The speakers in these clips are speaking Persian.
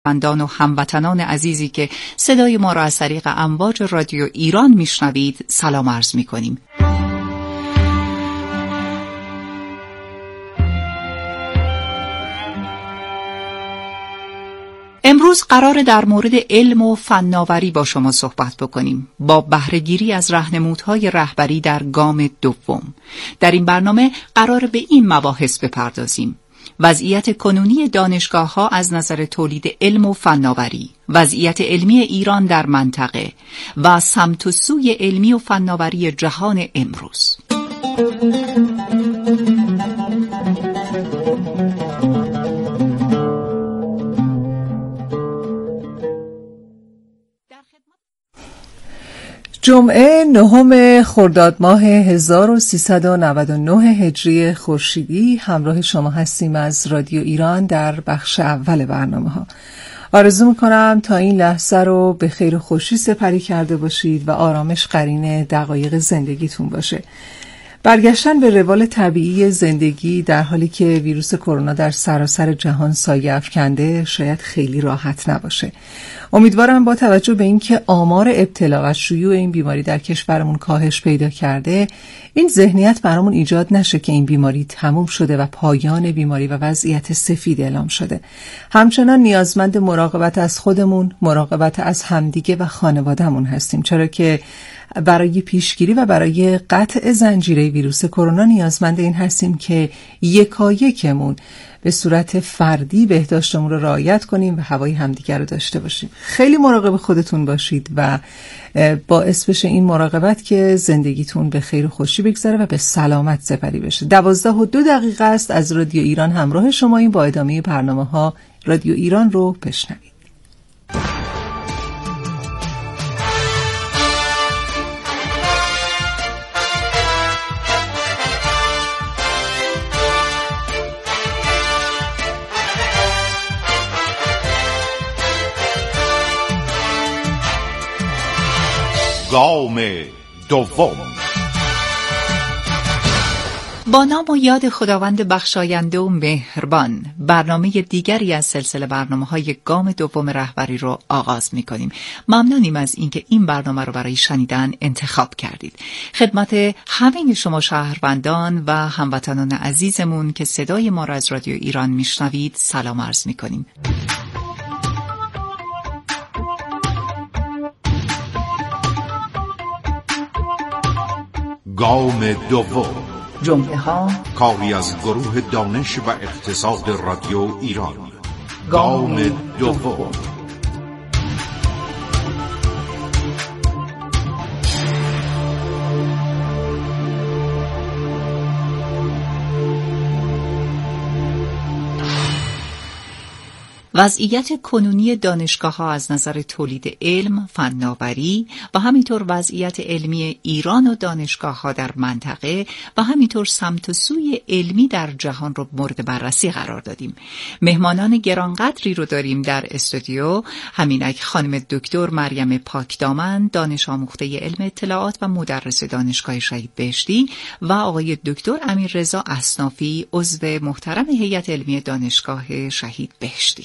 شنوندگان و هموطنان عزیزی که صدای ما را از طریق امواج رادیو ایران میشنوید سلام عرض میکنیم. امروز قرار در مورد علم و فناوری با شما صحبت بکنیم با بهره‌گیری از راهنمودهای رهبری در گام دوم. در این برنامه قرار به این مباحث بپردازیم: وضعیت کنونی دانشگاه‌ها از نظر تولید علم و فناوری، وضعیت علمی ایران در منطقه و سمت و سوی علمی و فناوری جهان امروز. جمعه 9 خرداد ماه 1399 هجری خورشیدی همراه شما هستیم از رادیو ایران در بخش اول برنامه‌ها. آرزو می‌کنم تا این لحظه رو به خیر و خوشی سپری کرده باشید و آرامش قرین دقایق زندگیتون باشه. برگشتن به روال طبیعی زندگی در حالی که ویروس کرونا در سراسر جهان سایه افکنده شاید خیلی راحت نباشه. امیدوارم با توجه به اینکه آمار ابتلا و شیوع این بیماری در کشورمون کاهش پیدا کرده، این ذهنیت برامون ایجاد نشه که این بیماری تموم شده و پایان بیماری و وضعیت سفید اعلام شده. همچنان نیازمند مراقبت از خودمون، مراقبت از همدیگه و خانوادهمون هستیم، چرا که برای پیشگیری و برای قطع زنجیره ویروس کرونا نیازمند این هستیم که یکایکمون به صورت فردی بهداشتمون رو رعایت کنیم و هوای همدیگر رو داشته باشیم. خیلی مراقب خودتون باشید و باعث بشه این مراقبت که زندگیتون به خیر و خوشی بگذره و به سلامت سپری بشه. 12:02 است از رادیو ایران همراه شما این با ادامه برنامه‌ها رادیو ایران رو بشنوید. گام دوم. با نام و یاد خداوند بخشاینده و مهربان، برنامه دیگری از سلسله برنامه‌های گام دوم رهبری رو آغاز می‌کنیم. ممنونیم از اینکه این برنامه رو برای شنیدن انتخاب کردید. خدمت همه شما شهروندان و هموطنان عزیزمون که صدای ما را از رادیو ایران میشنوید سلام عرض می‌کنیم. گام دوم، جمعه ها کاری از گروه دانش و اقتصاد رادیو ایران. گام دوم. وضعیت کنونی دانشگاه‌ها از نظر تولید علم، فناوری و همینطور وضعیت علمی ایران و دانشگاه‌ها در منطقه و همینطور سمت و سوی علمی در جهان رو مورد بررسی قرار دادیم. مهمانان گرانقدری رو داریم در استودیو. همینک خانم دکتر مریم پاکدامن، دانش آموخته علم اطلاعات و مدرس دانشگاه شهید بهشتی و آقای دکتر امیررضا اصنافی، عضو محترم هیئت علمی دانشگاه شهید بهشتی.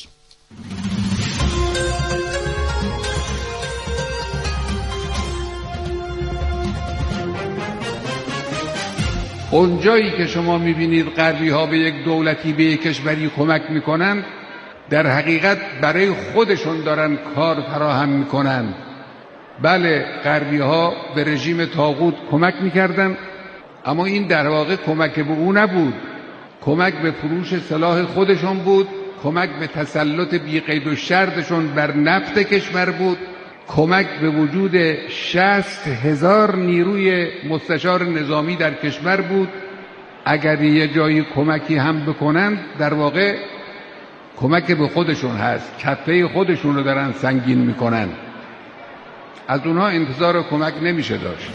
اونجایی که شما میبینید غربی ها به یک دولتی، به یک کشوری کمک میکنن، در حقیقت برای خودشون دارن کار فراهم میکنن. بله، غربی ها به رژیم طاغوت کمک میکردن، اما این در واقع کمک به او نبود، کمک به فروش سلاح خودشون بود، کمک به تسلط بی‌قید و شرطشون بر نفت کشور بود، کمک به وجود 60,000 نیروی مستشار نظامی در کشور بود. اگر یه جایی کمکی هم بکنن، در واقع کمک به خودشون هست، کفه خودشون رو دارن سنگین میکنن. از اونها انتظار کمک نمیشه داشت.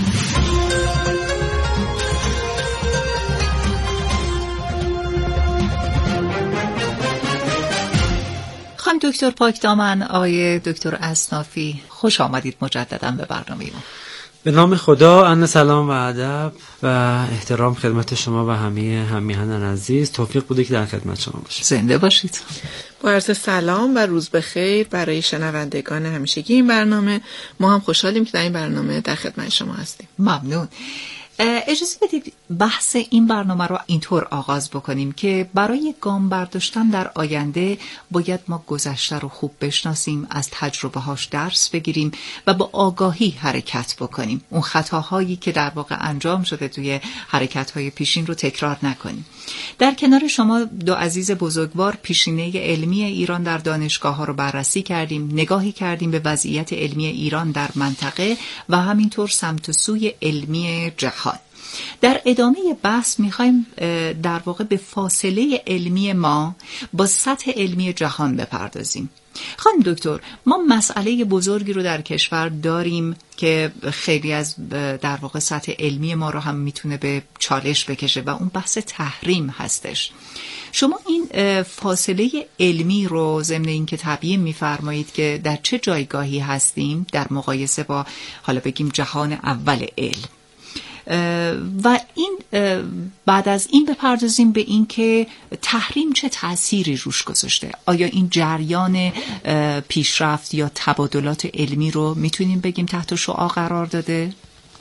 خانم دکتر پاکدامن، آقای دکتر اصنافی، خوش آمدید مجددا به برنامه ما. به نام خدا، عرض سلام و ادب و احترام خدمت شما و همه همیهنان عزیز. توفیق بوده که در خدمت شما باشیم. زنده باشید. با عرض سلام و روز بخیر برای شنوندگان همیشگی این برنامه. ما هم خوشحالیم که در این برنامه در خدمت شما هستیم. ممنون. اجازه بدید بحث این برنامه رو اینطور آغاز بکنیم که برای گام برداشتن در آینده باید ما گذشته رو خوب بشناسیم، از تجربه هاش درس بگیریم و با آگاهی حرکت بکنیم. اون خطاهایی که در واقع انجام شده توی حرکت های پیشین رو تکرار نکنیم. در کنار شما دو عزیز بزرگوار پیشینه علمی ایران در دانشگاه ها رو بررسی کردیم، نگاهی کردیم به وضعیت علمی ایران در منطقه و همینطور سمت و سوی علمی جهان. در ادامه بحث میخوایم در واقع به فاصله علمی ما با سطح علمی جهان بپردازیم. خانم دکتر، ما مسئله بزرگی رو در کشور داریم که خیلی از در واقع سطح علمی ما رو هم میتونه به چالش بکشه و اون بحث تحریم هستش. شما این فاصله علمی رو ضمن این که تبیین میفرمایید که در چه جایگاهی هستیم در مقایسه با حالا بگیم جهان اول علم، و این بعد از این بپردازیم به این که تحریم چه تأثیری روش گذاشته. آیا این جریان پیشرفت یا تبادلات علمی رو میتونیم بگیم تحت شعاع قرار داده؟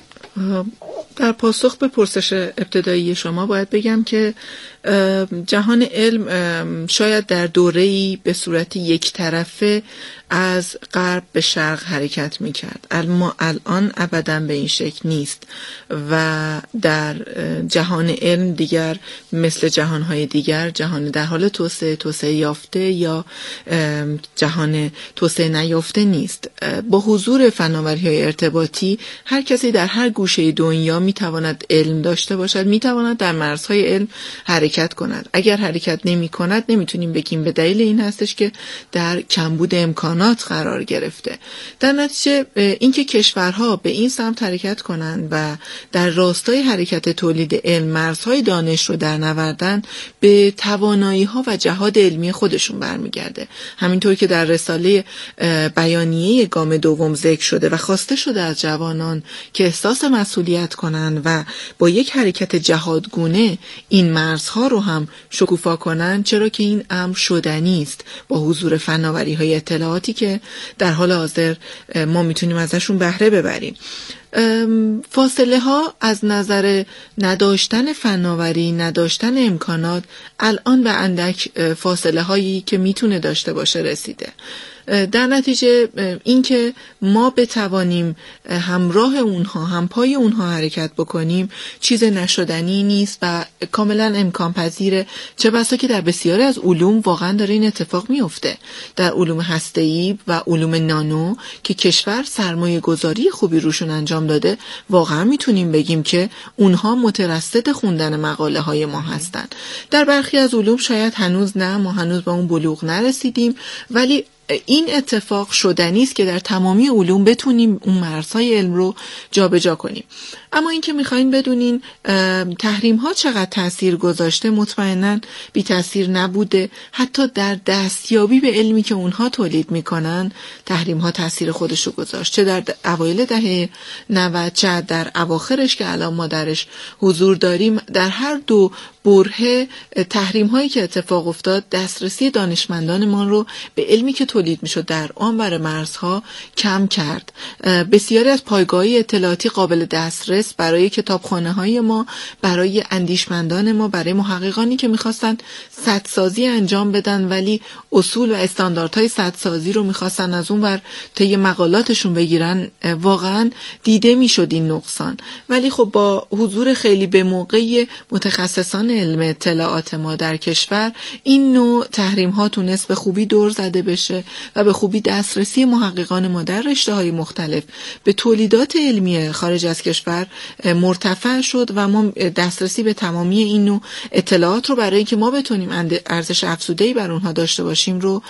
در پاسخ به پرسش ابتدایی شما باید بگم که جهان علم شاید در دوره‌ای به صورت یک طرفه از غرب به شرق حرکت می‌کرد، اما الان ابداً به این شکل نیست و در جهان علم دیگر مثل جهان‌های دیگر جهان در حال توسعه یافته یا جهان توسعه نیافته نیست. با حضور فناوری‌های ارتباطی هر کسی در هر گوشه دنیا می‌تواند علم داشته باشد، می‌تواند در مرزهای علم حرکت کند. اگر حرکت نمی‌کند نمی‌تونیم بگیم به دلیل این هستش که در کمبود امکانات قرار گرفته. در نتیجه اینکه کشورها به این سمت حرکت کنند و در راستای حرکت تولید علم مرزهای دانش رو در نوردن به توانایی‌ها و جهاد علمی خودشون برمیگرده. همینطور که در رساله بیانیه گام دوم ذکر شده و خواسته شده از جوانان که احساس مسئولیت کنند و با یک حرکت جهادگونه این مرزها رو هم شکوفا کنند، چرا که این امر شدنی است با حضور فناوری‌های اطلاعاتی که در حال حاضر ما میتونیم ازشون بهره ببریم. فاصله ها از نظر نداشتن فناوری، نداشتن امکانات الان به اندک فاصله هایی که میتونه داشته باشه رسیده. در نتیجه اینکه ما بتوانیم همراه اونها، همپای اونها حرکت بکنیم چیز نشدنی نیست و کاملا امکان پذیره. چه بسا که در بسیاری از علوم واقعا داره این اتفاق میفته. در علوم هسته‌ای و علوم نانو که کشور سرمایه گذاری خوبی روشون انجام داده، واقعا میتونیم بگیم که اونها مترصد خوندن مقاله های ما هستن. در برخی از علوم شاید هنوز نه، ما هنوز به اون بلوغ نرسیدیم، ولی این اتفاق شدنی است که در تمامی علوم بتونیم اون مرزهای علم رو جابجا کنیم. اما این که میخواین بدونین تحریم ها چقدر تأثیر گذاشته، مطمئناً بی تأثیر نبوده. حتی در دستیابی به علمی که اونها تولید میکنن تحریم ها تأثیر خودش رو گذاشت، چه در اوایل دهه 90 چه در اواخرش که الان ما درش حضور داریم. در هر دو برهه تحریم هایی که اتفاق افتاد دسترسی دانشمندان ما رو به علمی که تولید میشد در آنور مرزها کم کرد. بسیاری از پایگاه‌های اطلاعاتی قابل دسترس برای کتابخانه های ما، برای اندیشمندان ما، برای محققانی که میخواستن سدسازی انجام بدن ولی اصول و استانداردهای سدسازی رو میخواستن از اون ور طی مقالاتشون بگیرن، واقعا دیده میشد این نقصان. ولی خب با حضور خیلی به موقعی متخصصان علم اطلاعات ما در کشور، این نوع تحریم ها تونست به خوبی دور زده بشه و به خوبی دسترسی محققان ما در رشته‌های مختلف به تولیدات علمی خارج از کشور مرتفع شد و ما دسترسی به تمامی این نوع اطلاعات رو برای اینکه ما بتونیم ارزش افزوده‌ای بر اونها داشته باشیم رو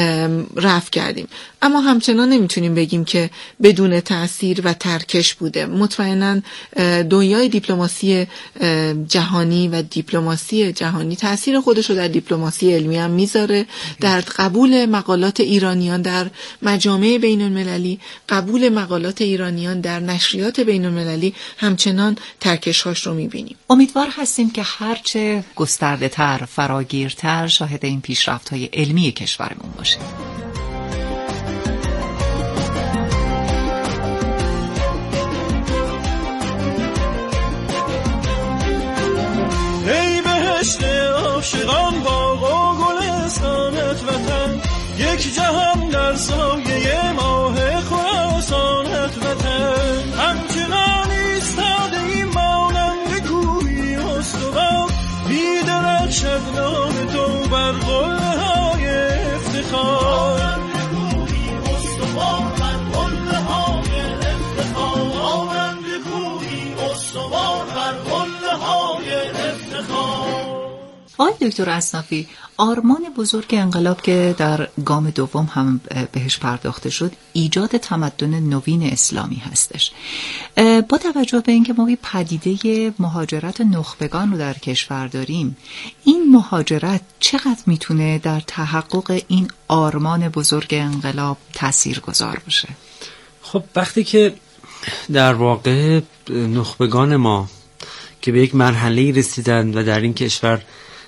رفع کردیم. اما همچنان نمیتونیم بگیم که بدون تأثیر و ترکش بوده. مطمئناً دنیای دیپلماسی جهانی و دیپلماسی جهانی تأثیر خودش رو در دیپلماسی علمی هم میذاره، در قبول مقالات ایرانیان در مجامع بین المللی، قبول مقالات ایرانیان در نشریات بین المللی همچنان ترکش‌هاش رو میبینیم. امیدوار هستیم که هرچه گسترده تر، فراگیرتر شاهد این پیشرفت‌های علمی کشورمون باشیم. ای بهشت عاشقان باغ و گلستانت وطن، یک جهان در سایه ماه خراسانت وطن. همچنان ایستاده ایم مانند کوهی استوار، می‌درخشد نام تو بر قله‌های افتخار. آقای دکتر اصنافی، آرمان بزرگ انقلاب که در گام دوم هم بهش پرداخته شد ایجاد تمدن نوین اسلامی هستش. با توجه به اینکه ما پدیده مهاجرت نخبگان رو در کشور داریم، این مهاجرت چقدر میتونه در تحقق این آرمان بزرگ انقلاب تاثیرگذار باشه؟ خب وقتی که در واقع نخبگان ما که به یک مرحله رسیدن و در این کشور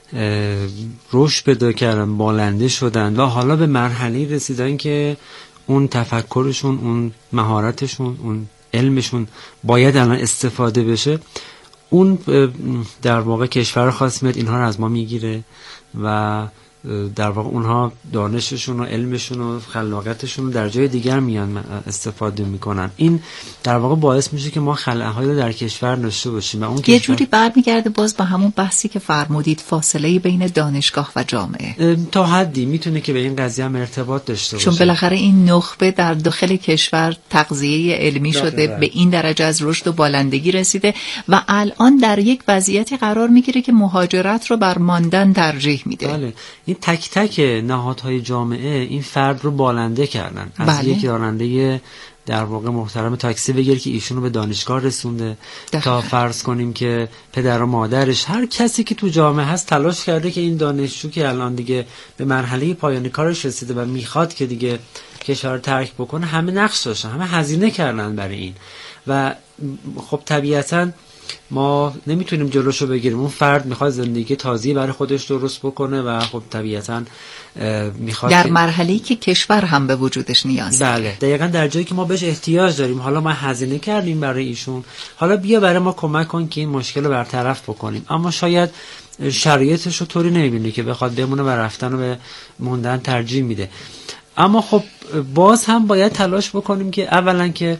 رشد پیدا کردن، بالنده شدن و حالا به مرحله رسیدن که اون تفکرشون، اون مهارتشون، اون علمشون باید الان استفاده بشه، اون در واقع کشور خاص میاد اینها رو از ما میگیره و در واقع اونها دانششون و علمشون و خلاقیتشون رو در جای دیگر میان استفاده میکنن. این در واقع باعث میشه که ما خلاقیت رو در کشور داشته باشیم و اون یه جوری برمیگرده باز به همون بحثی که فرمودید، فاصله بین دانشگاه و جامعه تا حدی میتونه که به این قضیه هم ارتباط داشته باشه، چون بالاخره این نخبه در داخل کشور تغذیه علمی شده، به این درجه از رشد و بالندگی رسیده و الان در یک وضعیتی قرار میگیره که مهاجرت رو بر ماندن ترجیح میده. بله. این تک تک نهادهای جامعه این فرد رو بالنده کردن. از یک راننده در واقع محترم تاکسی بگیر که ایشونو به دانشگاه رسونده تا فرض کنیم که پدر و مادرش، هر کسی که تو جامعه هست تلاش کرده که این دانشجو که الان دیگه به مرحله پایان کارش رسیده و میخواد که دیگه کشور ترک بکنه، همه نقش داشتن، همه هزینه کردن برای این و خب طبیعتاً ما نمیتونیم جلوشو بگیریم. اون فرد میخواد زندگی تازه‌ای برای خودش درست بکنه و خب طبیعتاً میخواد در مرحله‌ای که کشور هم به وجودش نیاز داره. بله، دقیقاً در جایی که ما بهش احتیاج داریم. حالا ما هزینه کردیم برای ایشون، حالا بیا برای ما کمک کن که این مشکل رو برطرف بکنیم. اما شاید شرایطش رو طوری نمیبینه که بخواد بمونه و رفتن رو به موندن ترجیح میده. اما خب باز هم باید تلاش بکنیم که اولا که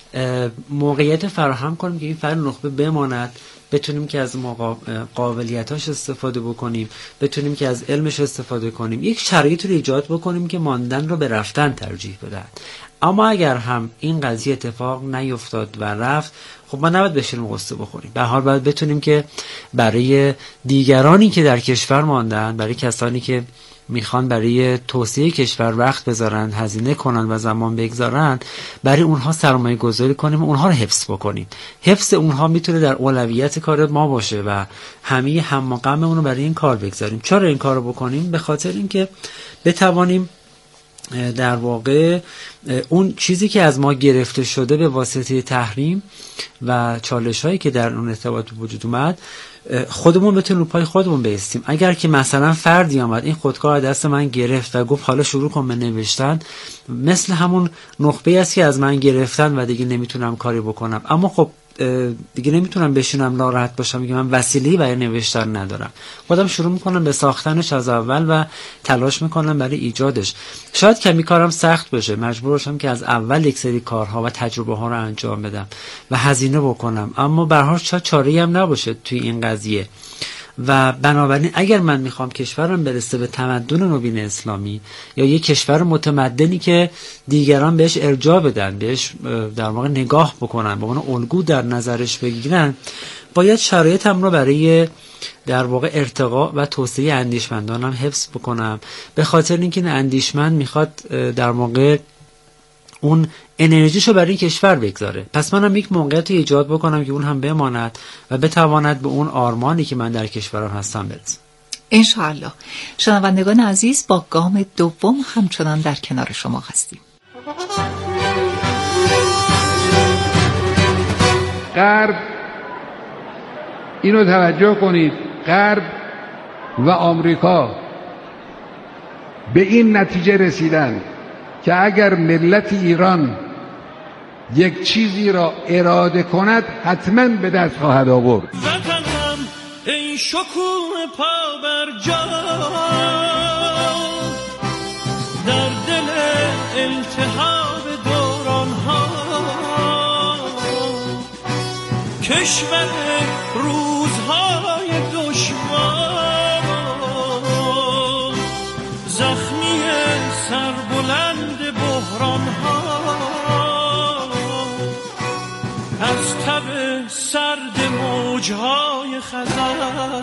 موقعیت فراهم کنیم که این فرد نخبه بماند، بتونیم که از قابلیتاش استفاده بکنیم، بتونیم که از علمش استفاده کنیم، یک شرایط رو ایجاد بکنیم که ماندن رو به رفتن ترجیح بدن. اما اگر هم این قضیه اتفاق نیفتاد و رفت، خب ما نباید بشینیم قصه بخوریم. به هر حال باید بتونیم که برای دیگرانی که در کشور ماندن، برای کسانی که میخوان برای توسعه کشور وقت بذارن، هزینه کنن و زمان بگذارن، برای اونها سرمایه گذاری کنیم و اونها رو حفظ بکنیم. حفظ اونها میتونه در اولویت کار ما باشه و همه هم و غممون رو برای این کار بگذاریم. چرا این کار رو بکنیم؟ به خاطر اینکه بتوانیم در واقع اون چیزی که از ما گرفته شده به واسطه تحریم و چالش هایی که در اون ارتباط وجود اومد، خودمون بتونیم رو پای خودمون بایستیم. اگر که مثلا فردی آمد این خودکار دست من گرفت و گفت حالا شروع کن به نوشتن، مثل همون نخبه است که از من گرفتن و دیگه نمیتونم کاری بکنم. اما خب دیگه نمیتونم بشینم ناراحت باشم میگم من وسیله‌ای برای نوشتن ندارم. خودم شروع میکنم به ساختنش از اول و تلاش میکنم برای ایجادش. شاید کمی کارم سخت باشه، مجبور باشم که از اول یک سری کارها و تجربه ها رو انجام بدم و هزینه بکنم، اما به هر حال چاره‌ای هم نباشه توی این قضیه. و بنابراین اگر من میخوام کشورم برسه به تمدن نوین اسلامی یا یک کشور متمدنی که دیگران بهش ارجاع بدن، بهش در واقع نگاه بکنن، به عنوان الگو در نظرش بگیرن، باید شرایطم رو برای در واقع ارتقا و توسعه اندیشمندانم حفظ بکنم. به خاطر اینکه این اندیشمند میخواد در واقع اون انرژیشو برای کشور بگذاره. پس منم یک موقعیت ایجاد بکنم که اون هم بماند و بتواند به اون آرمانی که من در کشورم هستم برسم. انشاءالله. شنوندگان عزیز، با گام دوم همچنان در کنار شما هستیم. غرب، اینو توجه کنید، غرب و آمریکا به این نتیجه رسیدن که اگر ملت ایران یک چیزی را اراده کند حتما به دست خواهد آورد. وطنم ای شکوه پا بر جا، در دل التهاب دوران ها، کشور روزهای دشوار، زخمی سربلند بحران ها، از تب سرد موجهای خزر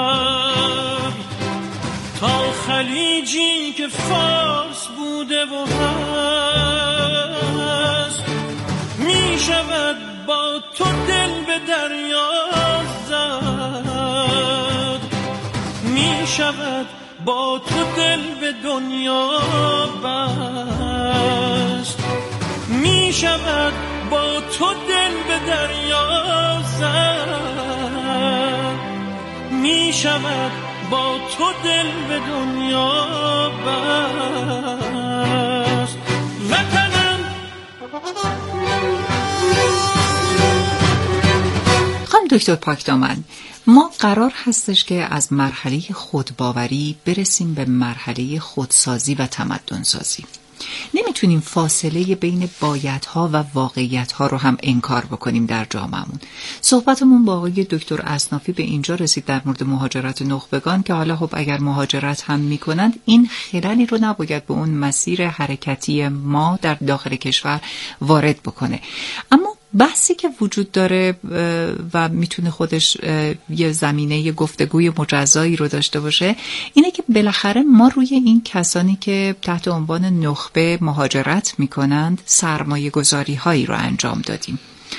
تا خلیجی که فارس بوده و هست، می شود با تو دل به دریا زد، می شود با تو دل به دنیا بست، می شود با تو دل به دریا زد، می شود با تو دل به دنیا بست. وطنم خانم دکتر پاکدامن، ما قرار هستش که از مرحله خودباوری برسیم به مرحله خودسازی و تمدنسازی. نمیتونیم فاصله بین بایدها و واقعیتها رو هم انکار بکنیم در جامعهمون. صحبتمون با آقای دکتر اصنافی به اینجا رسید در مورد مهاجرت نخبگان که حالا خب اگر مهاجرت هم میکنند این خلالی رو نباید به اون مسیر حرکتی ما در داخل کشور وارد بکنه. اما بحثی که وجود داره و میتونه خودش یه زمینه گفتگوی مجزایی رو داشته باشه اینه که بالاخره ما روی این کسانی که تحت عنوان نخبه مهاجرت میکنند سرمایه گذاری هایی رو انجام دادیم.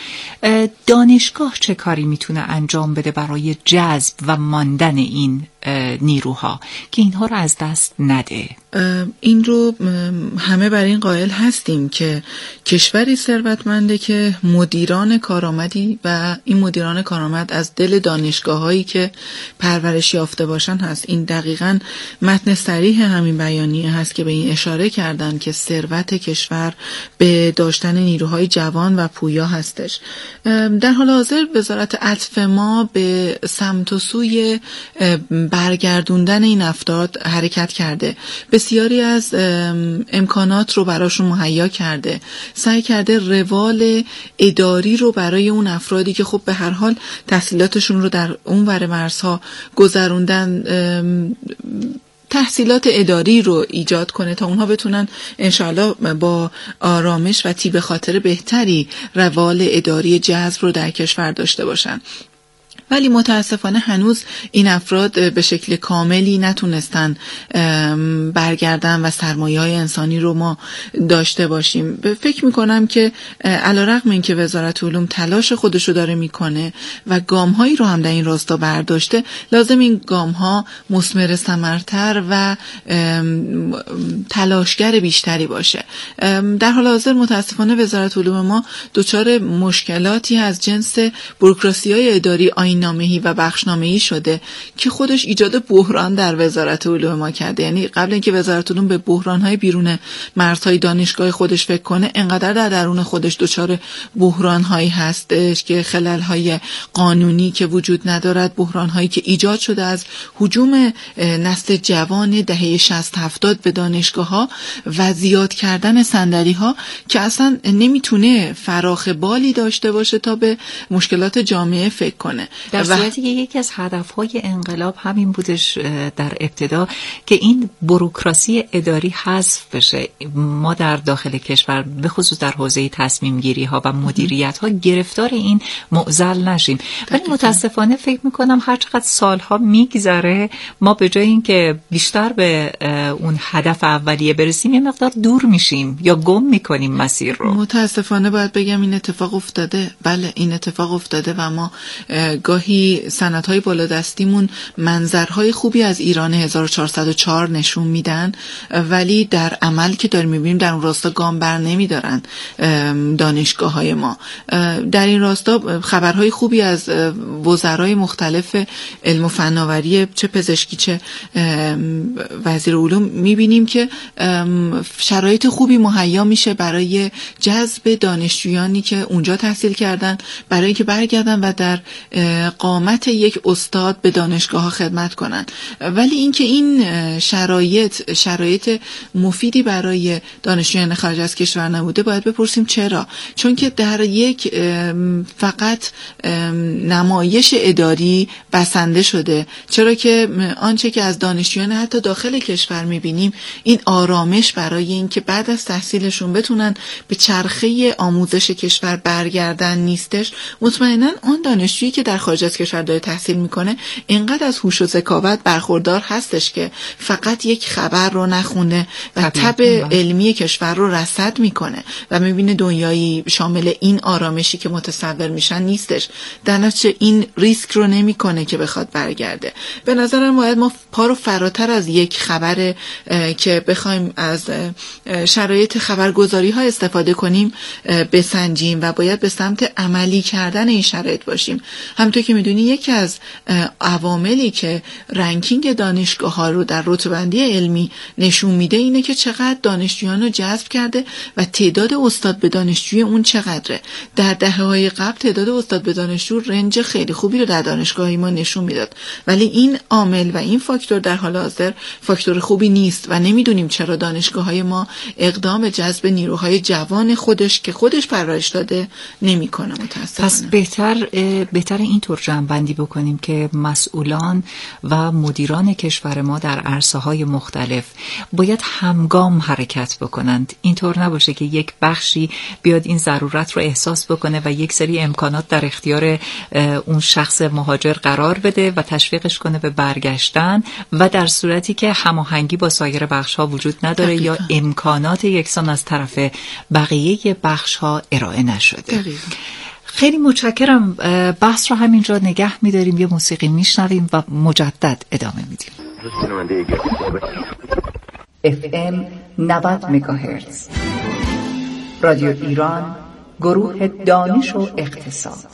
دانشگاه چه کاری میتونه انجام بده برای جذب و ماندن این نیروها که اینها رو از دست نده؟ این رو همه بر این قائل هستیم که کشوری ثروتمنده که مدیران کارآمدی و این مدیران کارآمد از دل دانشگاه‌هایی که پرورش یافته باشن هست. این دقیقاً متن صریح همین بیانیه هست که به این اشاره کردن که ثروت کشور به داشتن نیروهای جوان و پویا هستش. در حال حاضر وزارت عطف ما به سمت و سوی برگردوندن این افراد حرکت کرده. بسیاری از امکانات رو براشون مهیا کرده، سعی کرده روال اداری رو برای اون افرادی که خب به هر حال تحصیلاتشون رو در اون ور مرزها گذروندن تحصیلات اداری رو ایجاد کنه تا اونها بتونن انشاءالله با آرامش و طیب خاطر بهتری روال اداری جذب رو در کشور داشته باشن. ولی متاسفانه هنوز این افراد به شکل کاملی نتونستن برگردن و سرمایه‌های انسانی رو ما داشته باشیم. فکر میکنم که علیرغم اینکه وزارت علوم تلاش خودشو داره میکنه و گام‌هایی رو هم در این راستا برداشته، لازم این گام‌ها مثمر ثمرتر و تلاشگر بیشتری باشه. در حال حاضر متاسفانه وزارت علوم ما دچار مشکلاتی از جنس بوروکراسی‌های اداری نامه‌ای و بخشنامه‌ای شده که خودش ایجاد بحران در وزارت علوم ما کرده. یعنی قبل اینکه وزارت علوم به بحران‌های بیرون مرزهای دانشگاه خودش فکر کنه، انقدر در درون خودش دچار بحران‌هایی هستش که خلل‌های قانونی که وجود ندارد، بحران‌هایی که ایجاد شده از هجوم نسل جوان دهه 60-70 به دانشگاه‌ها و زیاد کردن صندلی‌ها که اصلا نمیتونه فراخ بالی داشته باشه تا به مشکلات جامعه فکر کنه. در صورتی که یکی از هدفهای انقلاب همین بودش در ابتدا که این بوروکراسی اداری حذف بشه، ما در داخل کشور به خصوص در حوزه تصمیم گیری ها و مدیریت ها گرفتار این معضل نشیم. ولی متاسفانه فکر میکنم هر چقدر سالها میگذره ما به جای اینکه بیشتر به اون هدف اولیه برسیم یه مقدار دور میشیم یا گم میکنیم مسیر رو. متاسفانه باید بگم این اتفاق افتاده. بله این اتفاق افتاده و ما گاهی سندهای بالادستیمون منظرهای خوبی از ایران 1404 نشون میدن ولی در عمل که داریم میبینیم در اون راستا گام بر نمیدارن دانشگاه‌های ما. در این راستا خبرهای خوبی از وزرای مختلف علم و فناوری چه پزشکی چه وزیر علوم میبینیم که شرایط خوبی مهیا میشه برای جذب دانشجویانی که اونجا تحصیل کردن برای اینکه برگردن و در قامت یک استاد به دانشگاه‌ها خدمت کنن. ولی اینکه این شرایط مفیدی برای دانشجویان خارج از کشور نبوده باید بپرسیم چرا؟ چون که در یک فقط نمایش اداری بسنده شده. چرا که آنچه که از دانشجویان حتی داخل کشور میبینیم این آرامش برای اینکه بعد از تحصیلشون بتونن به چرخه آموزش کشور برگردن نیستش. مطمئنا اون دانشجویی که در خارج از کشور داره تحصیل میکنه اینقدر از هوش و ذکاوت برخوردار هستش که فقط یک خبر رو نخونه و تب علمی کشور رو رصد میکنه و میبینه دنیایی شامل این آرامشی که متصور میشن نیستش. در نتیجه این ریسک رو نمیکنه که بخواد برگرده. به نظرم باید ما پا رو فراتر از یک خبر که بخوایم از شرایط خبرگزاری ها استفاده کنیم بسنجیم و باید به سمت عملی کردن این شرایط باشیم. همونطور که میدونی یکی از عواملی که رنکینگ دانشگاه ها رو در رتبه‌بندی علمی نشون میده اینه که چقدر دانشجویان رو جذب کرده و تعداد استاد به دانشجوی اون چقدره. در دهه‌های قبل تعداد استاد به دانشجو رنج خیلی خوبی رو در دانشگاهی ما نشون میداد ولی این عامل و این فاکتور در حال حاضر فاکتور خوبی نیست و نمیدونیم چرا دانشگاه‌های ما اقدام به جذب نیروهای جوان خودش که خودش پرورش داده نمی‌کنه متأسفانه. پس بهتر اینطور جمع‌بندی بکنیم که مسئولان و مدیران کشور ما در عرصه‌های مختلف باید همگام حرکت بکنند. اینطور نباشه که یک بخشی بیاد این ضرورت رو احساس بکنه و یک سری امکانات در اختیار اون شخص مهاجر قرار بده و تشویقش کنه به برگشتن و در صورتی که هماهنگی با سایر بخش‌ها وجود نداره یا امکانات یکسان از طرف بقیه بخش‌ها ارائه نشده. خیلی متشکرم. بحث رو همینجا نگه می‌داریم، یه موسیقی میشنویم و مجدد ادامه میدیم. FM 90 مگاهرتز رادیو ایران، گروه دانش و اقتصاد.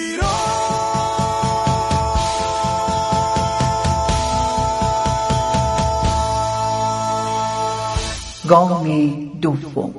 گام دوم.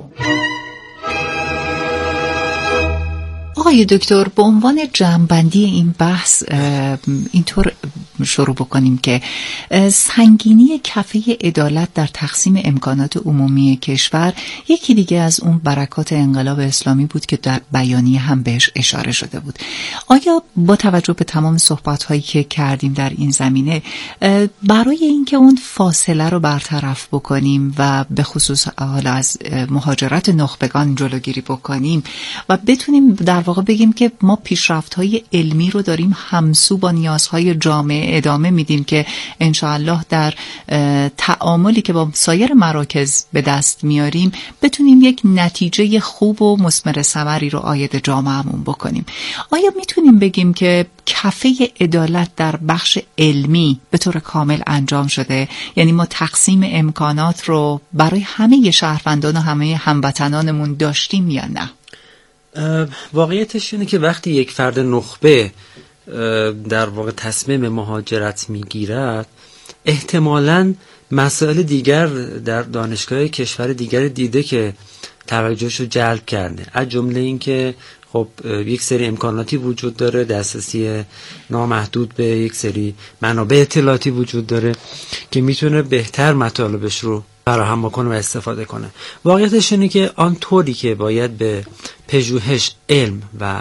آقای دکتر، به عنوان جمع‌بندی این بحث اینطور شروع بکنیم که سنگینی کفه عدالت در تقسیم امکانات عمومی کشور یکی دیگه از اون برکات انقلاب اسلامی بود که در بیانیه هم بهش اشاره شده بود. آیا با توجه به تمام صحبت‌هایی که کردیم در این زمینه برای اینکه اون فاصله رو برطرف بکنیم و به خصوص حالا از مهاجرت نخبگان جلوگیری بکنیم و بتونیم در واقع بگیم که ما پیشرفت‌های علمی رو داریم همسو با نیازهای جامعه ادامه میدیم که انشاءالله در تعاملی که با سایر مراکز به دست میاریم بتونیم یک نتیجه خوب و مثمر ثمری رو عاید جامعهمون بکنیم. آیا میتونیم بگیم که کفه عدالت در بخش علمی به طور کامل انجام شده؟ یعنی ما تقسیم امکانات رو برای همه شهروندان و همه هموطنانمون داشتیم یا نه؟ واقعیتش اینه که وقتی یک فرد نخبه در واقع تصمیم مهاجرت میگیرد احتمالاً مسائل دیگر در دانشگاه کشور دیگر دیده که توجهش رو جلب کرده، از جمله این که خب یک سری امکاناتی وجود داره، دسترسی نامحدود به یک سری منابع اطلاعاتی وجود داره که میتونه بهتر مطالبش رو فراهم بکنه و استفاده کنه. واقعیتش اینه که آن طوری که باید به پژوهش، علم و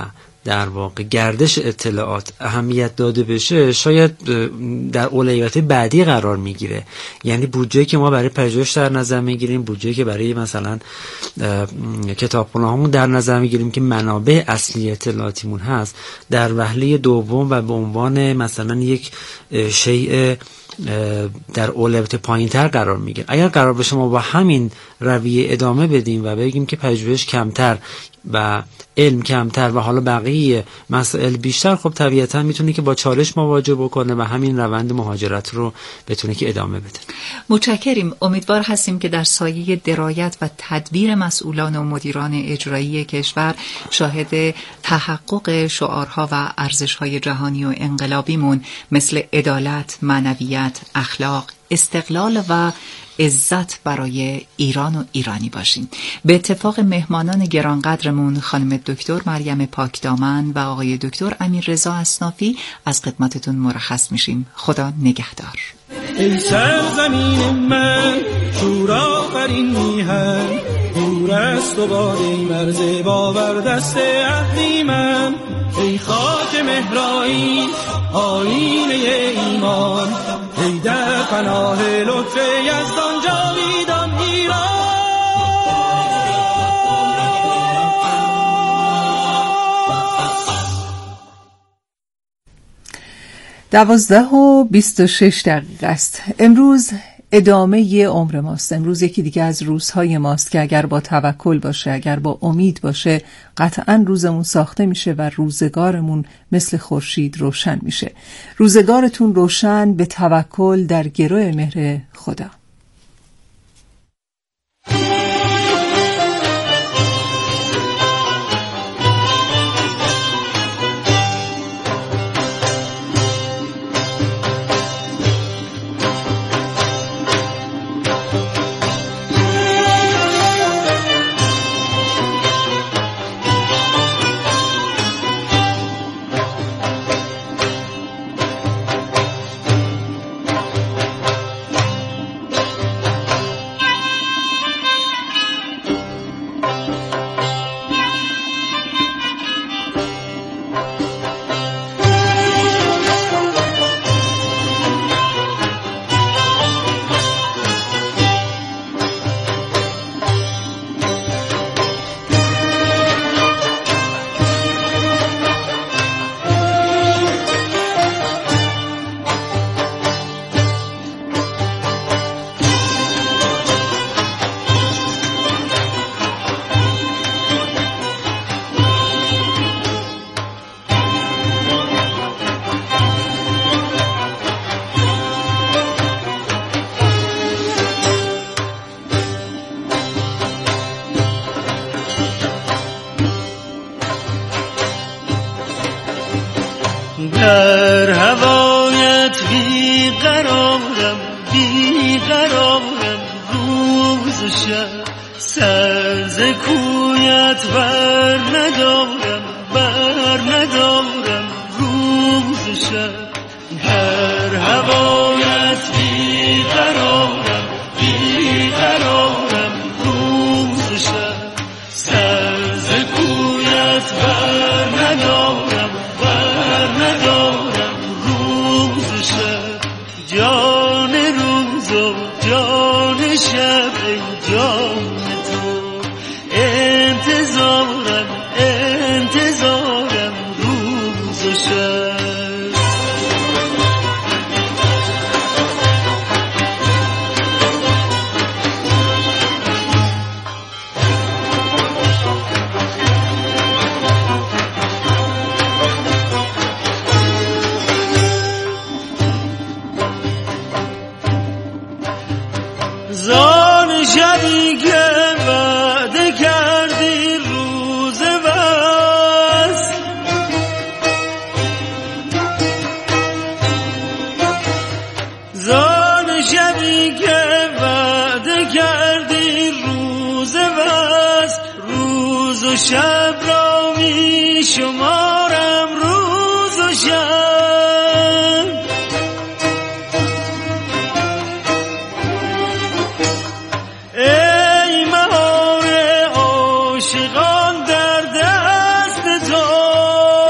در واقع گردش اطلاعات اهمیت داده بشه، شاید در اولویت بعدی قرار میگیره. یعنی بودجه که ما برای پژوهش در نظر میگیریم، بودجه که برای مثلا کتابخونه‌هامون در نظر میگیریم که منابع اصلی اطلاعاتیمون هست، در وهله دوم و به عنوان مثلا یک شیء در اولویت پایین‌تر قرار میگیره. اگر قرار باشه ما با همین رویه ادامه بدیم و بگیم که پژوهش کمتر و علم کمتر و حالا بقیه مسائل بیشتر، خب طبیعتا میتونه که با چالش مواجه بکنه و همین روند مهاجرت رو بتونه که ادامه بده. متشکریم. امیدوار هستیم که در سایه درایت و تدبیر مسئولان و مدیران اجرایی کشور شاهد تحقق شعارها و ارزش‌های جهانی و انقلابیمون مثل عدالت، معنویت، اخلاق، استقلال و عزت برای ایران و ایرانی باشیم. به اتفاق مهمانان گرانقدرمون خانم دکتر مریم پاکدامن و آقای دکتر امیررضا اصنافی از خدمتتون مرخص میشیم. خدا نگهدار. ای سرزمین من شورآفرین میهن، دور است و باد مرز باور دست عهدی من. ای خاک مهرایی آیینه ایمان، ای در پناه لطف یزدان جاویدان ایران. 12:26 است. امروز ادامه عمر ماست. امروز یکی دیگه از روزهای ماست که اگر با توکل باشه، اگر با امید باشه، قطعاً روزمون ساخته میشه و روزگارمون مثل خورشید روشن میشه. روزگارتون روشن به توکل در گرو مهر خدا. در هوایت بیقرارم روز و شب، سر ز کویت بر ندارم روز و شب. در هوایت بیقرارم روز و شب، سر ز کویت بر ندارم روز و شب. جان روز و جان شب، ای جان تو انتظارم روز و شب. زان شبی که وعده کردی روز وصل، زان شبی که وعده کردی روز وصل، روز و شب را می شمارم روز و شب. ای مهار عاشقان در دست تو،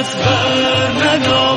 دست بر ندار